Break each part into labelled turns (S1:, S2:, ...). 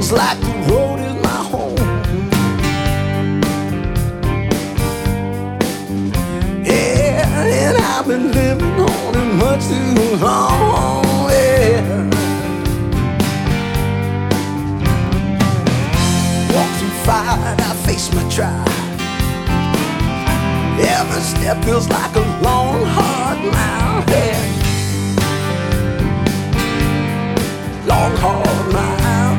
S1: feels like the road is my home. Yeah, and I've been living on it much too long. Yeah. Walk through fire, I face my trial. Every step feels like a long, hard mile. Yeah. Long, hard mile.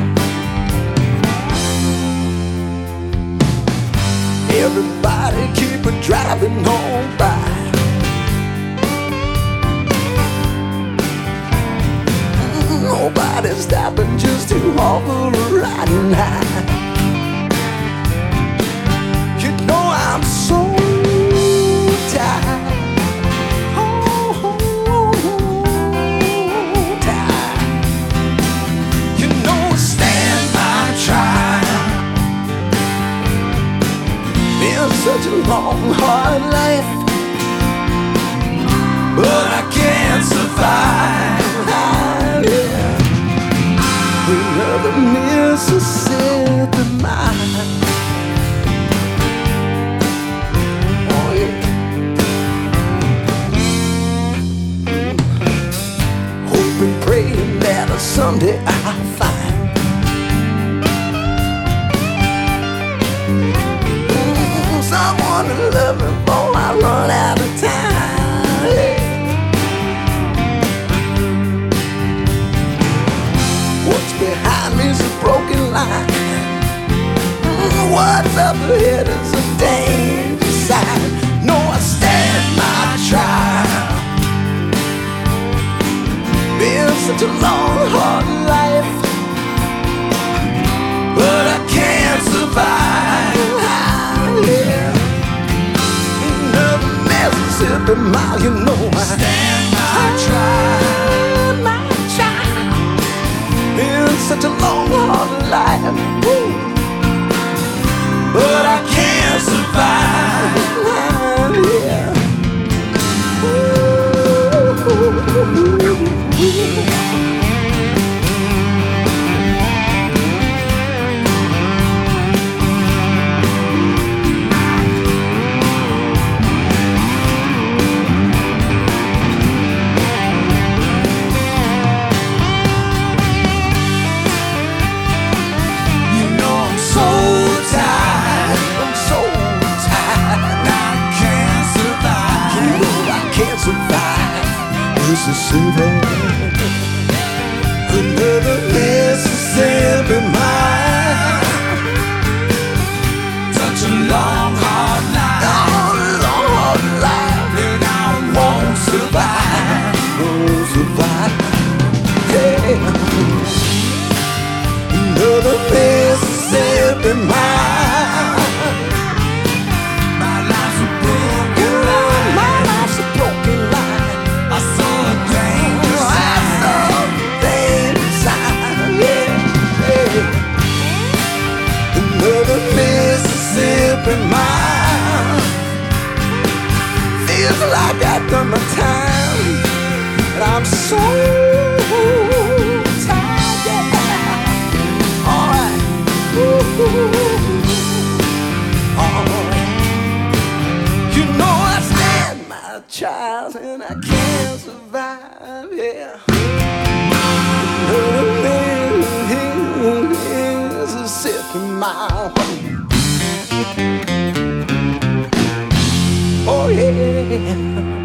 S1: Everybody keep it driving on by. Nobody's stopping just to offer a riding high. You know I'm so tired. Oh, tired. You know stand by trial. Been such a long, hard life, but I can't survive. Another Mississippi mine. Oh yeah. Hoping, praying that someday I'll find someone to love me before I run out of time. Yeah. What's behind me is a broken line. What's up ahead is a danger sign. No, I stand my trial. Been such a long, hard life, but I can't survive. Yeah. Another Mississippi mile, you know I stand my trial. Been such a long, hard life, woo, but I can't survive. Yeah. Mississippi, another Mississippi mile. Such a long, hard life, long, hard life, and I won't survive, won't survive. Yeah. Another Mississippi mile. My life's a broken line. My life's a broken line. I saw a danger sign. I saw a danger sign. Yeah, yeah. Another Mississippi mile. Feels like I've done my time, and I'm so tired. Yeah. All right. Alright. You know I stand my trials and I can't survive, yeah. Another Mississippi mile. Oh yeah.